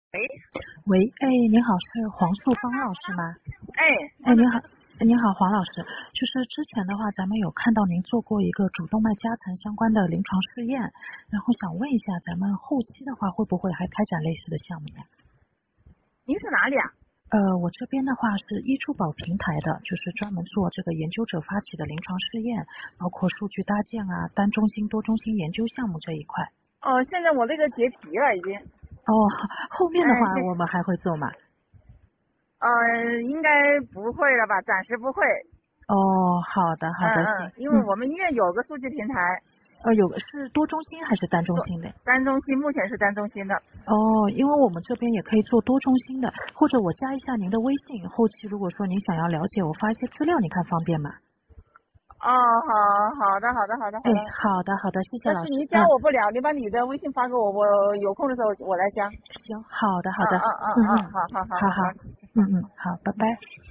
喂， 喂，你好，是黄素芳老师吗？ 哎， 你好，你好，黄老师，就是之前的话，咱们有看到您做过一个主动脉夹层相关的临床试验，然后想问一下，咱们后期的话会不会还开展类似的项目呀？ 您是哪里啊？ 我这边的话是医助宝平台的，就是专门做这个研究者发起的临床试验，包括数据搭建啊、单中心、多中心研究项目这一块。 哦，现在我那个结题了已经。 哦，后面的话这我们还会做吗？ 应该不会了吧？暂时不会。 哦，好的，好的，行， 因为我们医院有个数据平台。 有个是多中心还是单中做心的？ 单中心，目前是单中心的。 哦，因为我们这边也可以做多中心的，或者我加一下您的微信，后期如果说您想要了解，我发一些资料，你看方便吗？ 哦，好的。 好的，好的，谢谢老师。 但是你加我不了，你把你的微信发给我，我有空的时候我来加。 行，好的，好的， 好， 好， 好， 好， 好， 好， 好。 好，拜拜。